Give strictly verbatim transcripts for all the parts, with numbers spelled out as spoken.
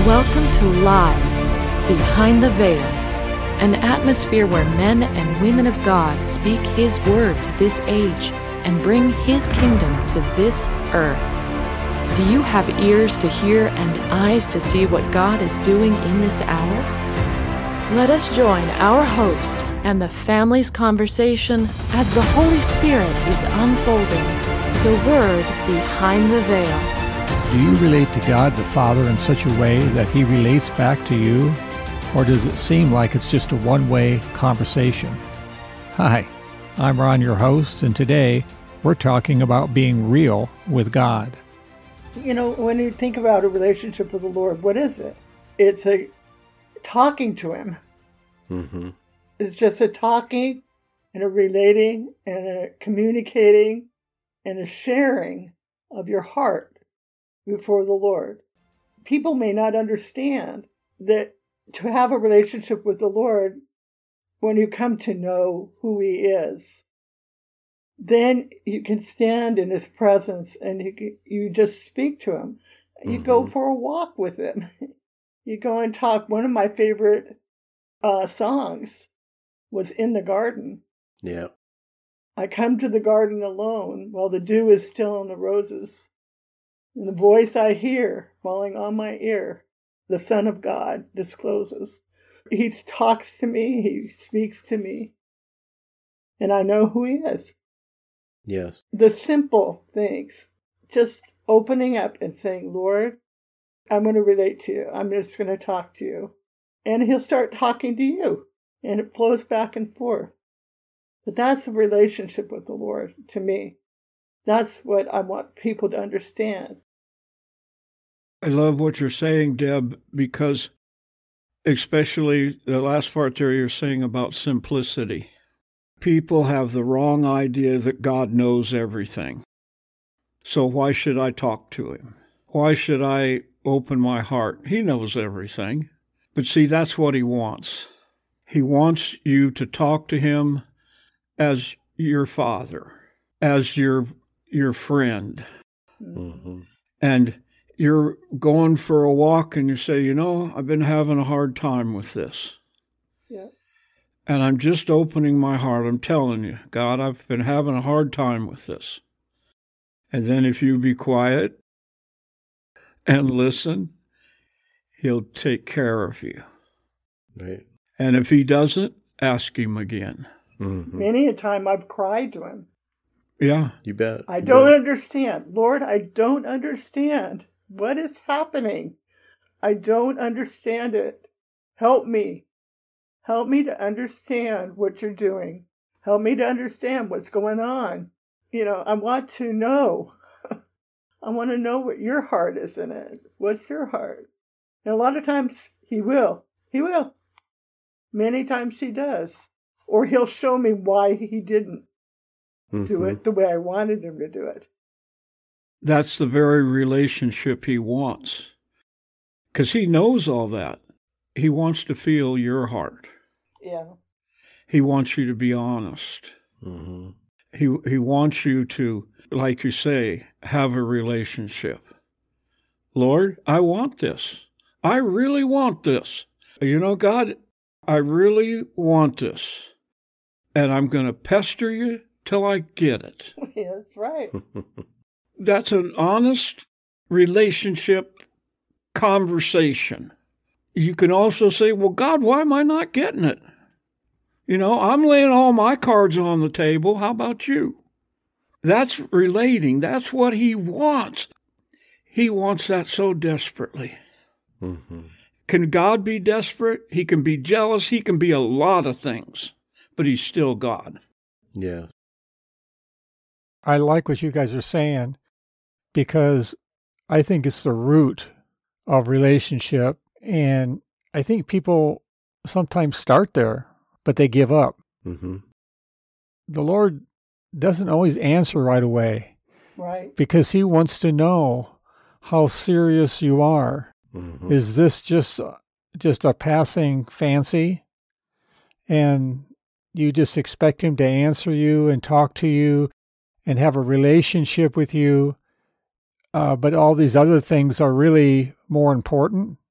Welcome to Live, Behind the Veil, an atmosphere where men and women of God speak His word to this age and bring His kingdom to this earth. Do you have ears to hear and eyes to see what God is doing in this hour? Let us join our host and the family's conversation as the Holy Spirit is unfolding the Word behind the veil. Do you relate to God the Father in such a way that He relates back to you? Or does it seem like it's just a one-way conversation? Hi, I'm Ron, your host, and today we're talking about being real with God. You know, when you think about a relationship with the Lord, what is it? It's a talking to Him. Mm-hmm. It's just a talking and a relating and a communicating and a sharing of your heart before the Lord. People may not understand that to have a relationship with the Lord, when you come to know who He is, then you can stand in His presence and you, you just speak to Him. You mm-hmm. go for a walk with Him. You go and talk. One of my favorite uh, songs was In the Garden. Yeah. I come to the garden alone while the dew is still on the roses. And the voice I hear falling on my ear, the Son of God discloses. He talks to me, He speaks to me, and I know who He is. Yes. The simple things, just opening up and saying, Lord, I'm going to relate to you. I'm just going to talk to you. And He'll start talking to you, and it flows back and forth. But that's a relationship with the Lord to me. That's what I want people to understand. I love what you're saying, Deb, because especially the last part there you're saying about simplicity. People have the wrong idea that God knows everything. So why should I talk to Him? Why should I open my heart? He knows everything. But see, that's what He wants. He wants you to talk to Him as your Father, as your your friend. Mm-hmm. And you're going for a walk and you say, you know, I've been having a hard time with this. Yeah. And I'm just opening my heart. I'm telling you, God, I've been having a hard time with this. And then if you be quiet and listen, He'll take care of you. Right. And if He doesn't, ask Him again. Mm-hmm. Many a time I've cried to Him. Yeah. You bet. I you don't bet. understand. Lord, I don't understand. What is happening? I don't understand it. Help me. Help me to understand what you're doing. Help me to understand what's going on. You know, I want to know. I want to know what your heart is in it. What's your heart? And a lot of times He will. He will. Many times He does. Or He'll show me why He didn't mm-hmm. do it the way I wanted Him to do it. That's the very relationship He wants. Because He knows all that. He wants to feel your heart. Yeah. He wants you to be honest. Mm-hmm. He He wants you to, like you say, have a relationship. Lord, I want this. I really want this. You know, God, I really want this. And I'm going to pester you till I get it. Yeah, that's right. That's an honest relationship conversation. You can also say, well, God, why am I not getting it? You know, I'm laying all my cards on the table. How about you? That's relating. That's what He wants. He wants that so desperately. Mm-hmm. Can God be desperate? He can be jealous. He can be a lot of things, but He's still God. Yeah. I like what you guys are saying because I think it's the root of relationship. And I think people sometimes start there, but they give up. Mm-hmm. The Lord doesn't always answer right away. Right. Because He wants to know how serious you are. Mm-hmm. Is this just just a passing fancy? And you just expect Him to answer you and talk to you and have a relationship with you, uh, but all these other things are really more important?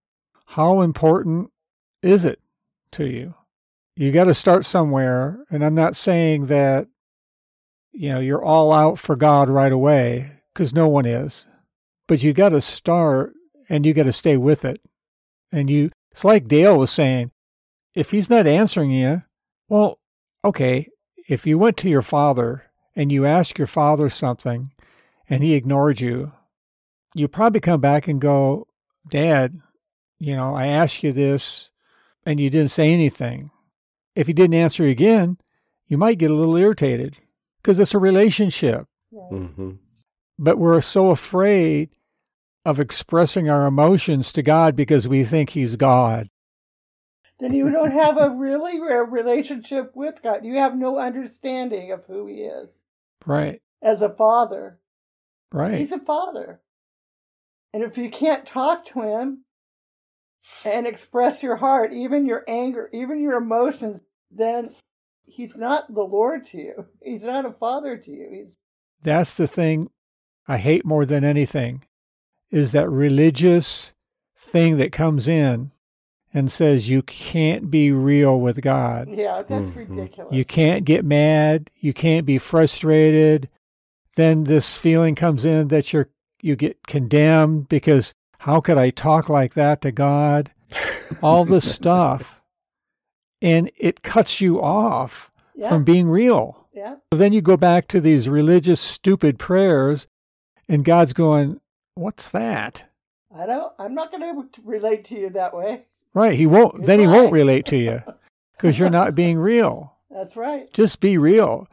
how important is it to you? You got to start somewhere, and I'm not saying that, you know, you're all out for God right away, because no one is. But you got to start, and you got to stay with it. And you, it's like Dale was saying, if he's not answering you, well, okay, if you went to your father and you asked your father something and he ignored you, you probably come back and go, Dad, you know, I asked you this and you didn't say anything. If he didn't answer you again, you might get a little irritated because it's a relationship. Mm-hmm. But we're so afraid of expressing our emotions to God because we think he's God. Then you don't have a really a relationship with God. You have no understanding of who he is. Right. As a father. Right. He's a father. And if you can't talk to him and express your heart, even your anger, even your emotions, then he's not the Lord to you. He's not a father to you. He's That's the thing I hate more than anything, is that religious thing that comes in and says you can't be real with God. Yeah, that's Mm-hmm. ridiculous. You can't get mad. You can't be frustrated. Then this feeling comes in that you're you get condemned because how could I talk like that to God? All this stuff. And it cuts you off Yeah. from being real. Yeah. Then you go back to these religious stupid prayers and God's going, what's that? I don't. I'm not going to relate to you that way. Right. He won't, You're then he right. won't relate to you because you're not being real. That's right. Just be real.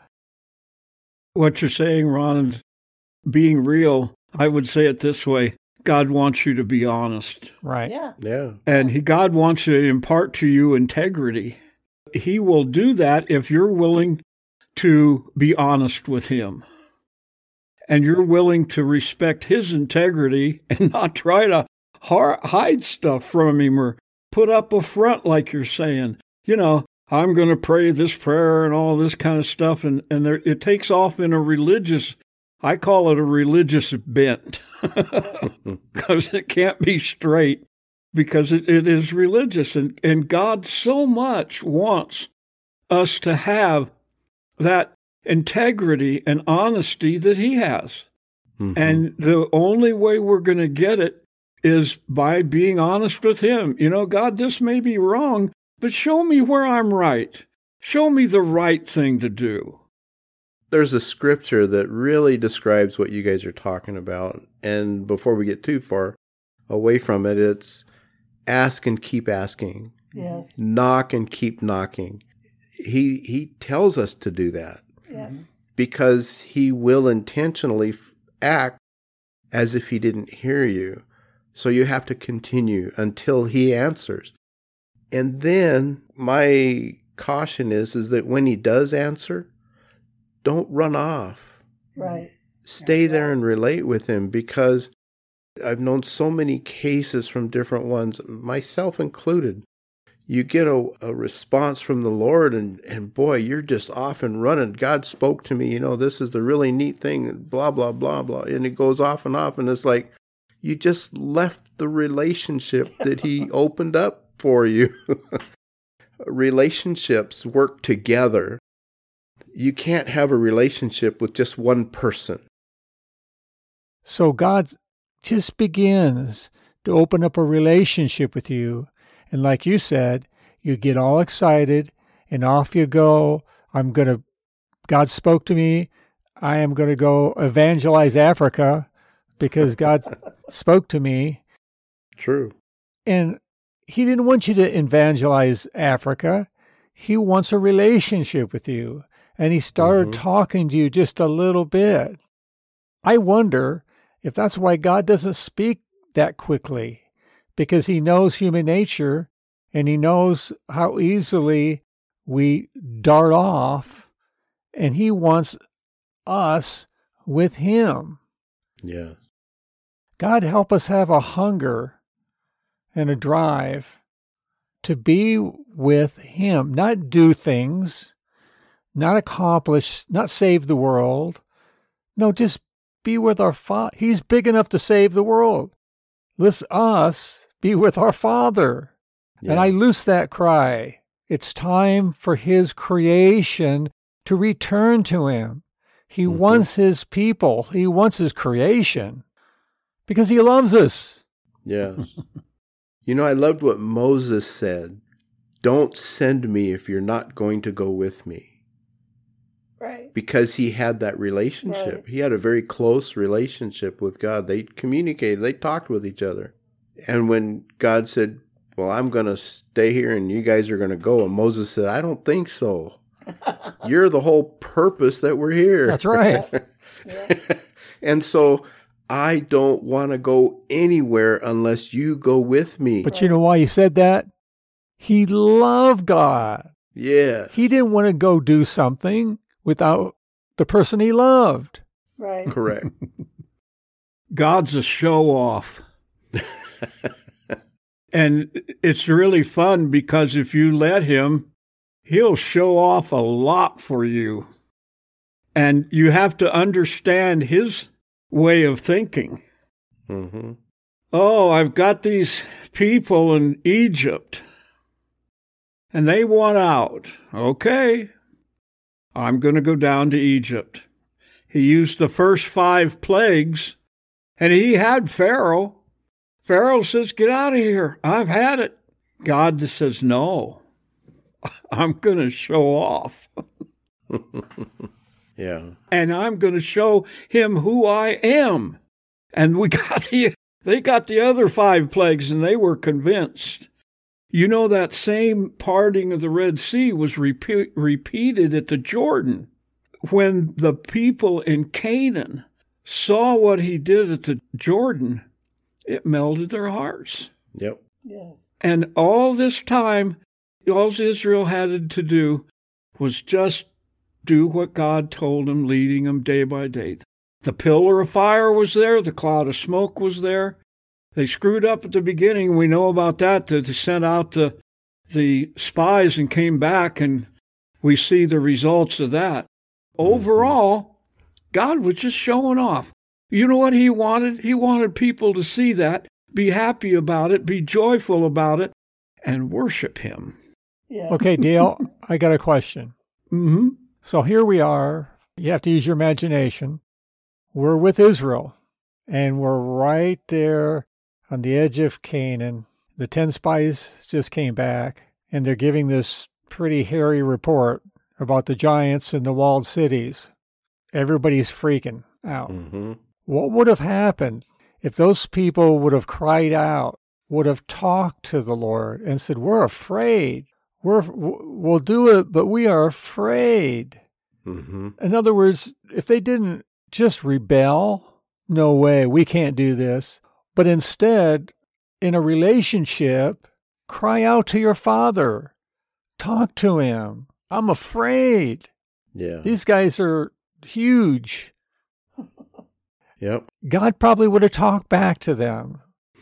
What you're saying, Ron, is being real, I would say it this way. God wants you to be honest. Right. Yeah. Yeah. And he, God wants to impart to you integrity. He will do that if you're willing to be honest with him. And you're willing to respect his integrity and not try to har- hide stuff from him or put up a front like you're saying. You know, I'm going to pray this prayer and all this kind of stuff. And, and there, it takes off in a religious, I call it a religious bent. Because it can't be straight, because it, it is religious. And, and God so much wants us to have that integrity and honesty that he has. Mm-hmm. And the only way we're going to get it is by being honest with him. You know, God, this may be wrong, but show me where I'm right. Show me the right thing to do. There's a scripture that really describes what you guys are talking about. And before we get too far away from it, it's ask and keep asking. Yes. Knock and keep knocking. He he tells us to do that Yeah. because he will intentionally f- act as if he didn't hear you. So you have to continue until he answers. And then my caution is, is that when he does answer, don't run off. Right. Stay there and relate with him, because I've known so many cases from different ones, myself included. You get a, a response from the Lord and, and boy, you're just off and running. God spoke to me, you know, this is the really neat thing, blah, blah, blah, blah. And it goes off and off. And it's like, you just left the relationship that he opened up for you. Relationships work together. You can't have a relationship with just one person. So God just begins to open up a relationship with you. And like you said, you get all excited and off you go. I'm going to, God spoke to me. I am going to go evangelize Africa because God spoke to me. True. And he didn't want you to evangelize Africa. He wants a relationship with you. And he started Mm-hmm. talking to you just a little bit. I wonder if that's why God doesn't speak that quickly, because he knows human nature and he knows how easily we dart off, and he wants us with him. Yeah. God, help us have a hunger and a drive to be with him, not do things, not accomplish, not save the world. No, just be with our Father. He's big enough to save the world. Let's us be with our Father. Yeah. And I loose that cry. It's time for his creation to return to him. He Mhm. wants his people. He wants his creation because he loves us. Yes. You know, I loved what Moses said. Don't send me if you're not going to go with me. Right. Because he had that relationship. Right. He had a very close relationship with God. They communicated. They talked with each other. And when God said, well, I'm going to stay here and you guys are going to go, and Moses said, I don't think so. You're the whole purpose that we're here. That's right. Yeah. And so I don't want to go anywhere unless you go with me. But you know why he said that? He loved God. Yeah. He didn't want to go do something without the person he loved. Right. Correct. God's a show off. And it's really fun because if you let him, he'll show off a lot for you. And you have to understand his way of thinking. Mm-hmm. Oh, I've got these people in Egypt, and they want out. Okay, I'm going to go down to Egypt. He used the first five plagues, and he had Pharaoh. Pharaoh says, get out of here. I've had it. God just says, no, I'm going to show off. Yeah. And I'm going to show him who I am. And we got the, they got the other five plagues, and they were convinced. You know, that same parting of the Red Sea was repeat, repeated at the Jordan. When the people in Canaan saw what he did at the Jordan, it melted their hearts. Yep. Yes. And all this time, all Israel had to do was just do what God told him, leading them day by day. The pillar of fire was there. The cloud of smoke was there. They screwed up at the beginning. We know about that, that they sent out the, the spies and came back, and we see the results of that. Overall, God was just showing off. You know what he wanted? He wanted people to see that, be happy about it, be joyful about it, and worship him. Yeah. Okay, Dale, I got a question. Mm-hmm. So here we are. You have to use your imagination. We're with Israel, and we're right there on the edge of Canaan. The ten spies just came back, and they're giving this pretty hairy report about the giants and the walled cities. Everybody's freaking out. Mm-hmm. What would have happened if those people would have cried out, would have talked to the Lord and said, we're afraid. We're, we'll do it, but we are afraid. Mm-hmm. In other words, if they didn't just rebel, no way, we can't do this. But instead, in a relationship, cry out to your Father. Talk to him. I'm afraid. Yeah. These guys are huge. Yep. God probably would have talked back to them.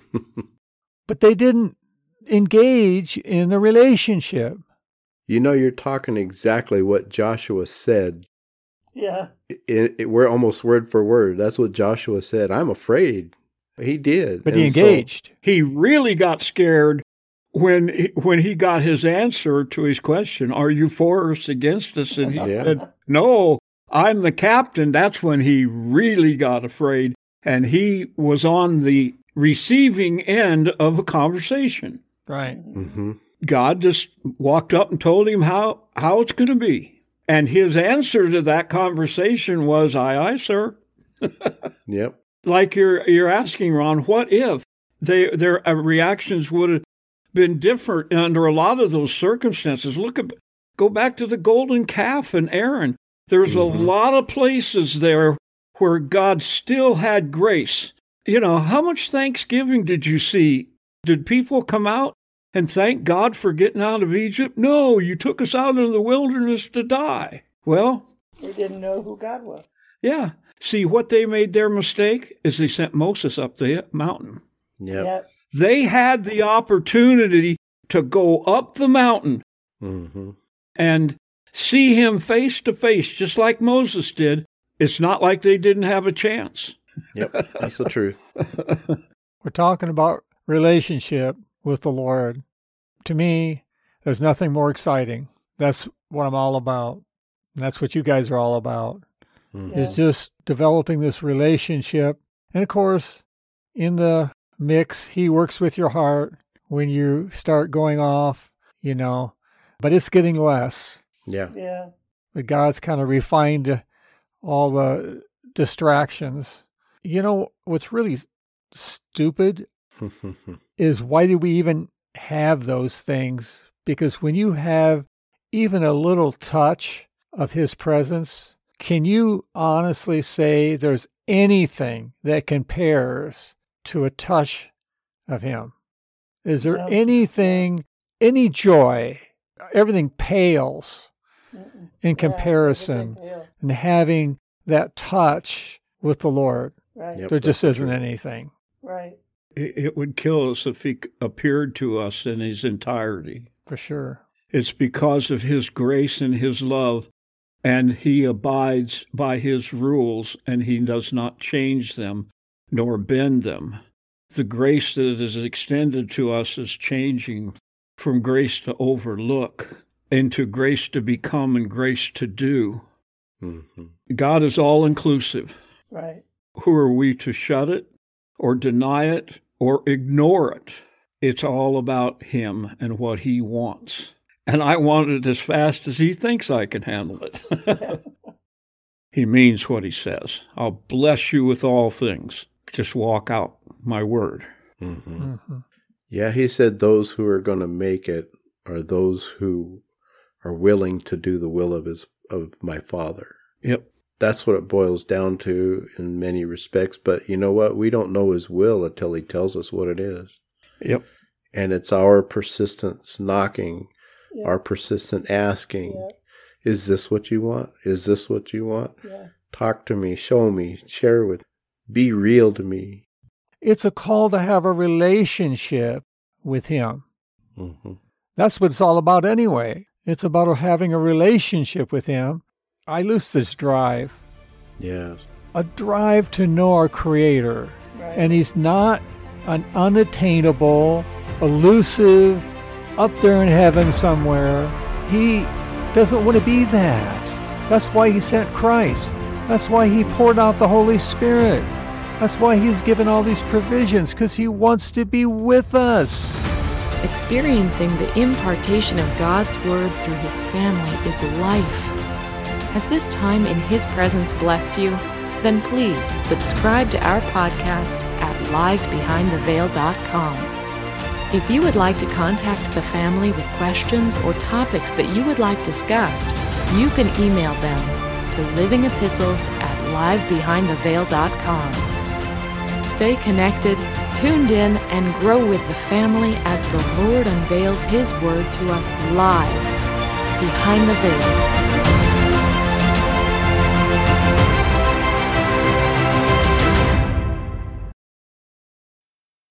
But they didn't engage in the relationship. You know, you're talking exactly what Joshua said. Yeah. It, it, we're almost word for word. That's what Joshua said. I'm afraid. He did. But he And so- engaged. He really got scared when he, when he got his answer to his question, are you for us, against us? And he Yeah. said, no, I'm the captain. That's when he really got afraid. And he was on the receiving end of a conversation. Right. Mm-hmm. God just walked up and told him how, how it's going to be. And his answer to that conversation was, aye, aye, sir. Yep. Like you're you're asking, Ron, what if they their uh, reactions would have been different under a lot of those circumstances? Look at, go back to the golden calf and Aaron. There's Mm-hmm. a lot of places there where God still had grace. You know, how much thanksgiving did you see? Did people come out and thank God for getting out of Egypt? No, you took us out into the wilderness to die. Well, They didn't know who God was. yeah. See, what they made their mistake is they sent Moses up the mountain. Yep. Yep. They had the opportunity to go up the mountain Mm-hmm. and see him face to face, just like Moses did. It's not like they didn't have a chance. Yep. That's the truth. We're talking about relationship with the Lord. To me, there's nothing more exciting. That's what I'm all about. And that's what you guys are all about. Mm-hmm. Is just developing this relationship. And of course, in the mix, he works with your heart when you start going off, you know, but it's getting less. Yeah. Yeah. But God's kind of refined all the distractions. You know, what's really stupid is why do we even have those things? Because when you have even a little touch of his presence, can you honestly say there's anything that compares to a touch of him? Is there No. anything, any joy? Everything pales Mm-mm. in Yeah, comparison everything pales. and having that touch with the Lord. Right. Yep. There just that's isn't true. anything. Right. It it would kill us if he appeared to us in his entirety. For sure. It's because of his grace and his love, and he abides by his rules, and he does not change them nor bend them. The grace that is extended to us is changing from grace to overlook into grace to become and grace to do. Mm-hmm. God is all-inclusive. Right. Who are we to shut it or deny it or ignore it? It's all about him and what he wants. And I want it as fast as he thinks I can handle it. He means what he says. I'll bless you with all things. Just walk out my word. Mm-hmm. Mm-hmm. Yeah, he said those who are going to make it are those who are willing to do the will of his of my Father. Yep. That's what it boils down to in many respects. But you know what? We don't know his will until he tells us what it is. Yep. And it's our persistence knocking, Yeah. our persistent asking, Yeah. is this what you want? Is this what you want? Yeah. Talk to me, show me, share with me, be real to me. It's a call to have a relationship with him. Mm-hmm. That's what it's all about anyway. It's about having a relationship with him. I lose this drive, Yes. a drive to know our Creator. Right. And he's not an unattainable, elusive, up there in heaven somewhere. He doesn't want to be that. That's why he sent Christ. That's why he poured out the Holy Spirit. That's why he's given all these provisions, because he wants to be with us. Experiencing the impartation of God's Word through His family is life. Has this time in His presence blessed you? Then please subscribe to our podcast at live behind the veil dot com. If you would like to contact the family with questions or topics that you would like discussed, you can email them to living epistles at live behind the veil dot com. Stay connected, tuned in, and grow with the family as the Lord unveils His Word to us live behind the veil.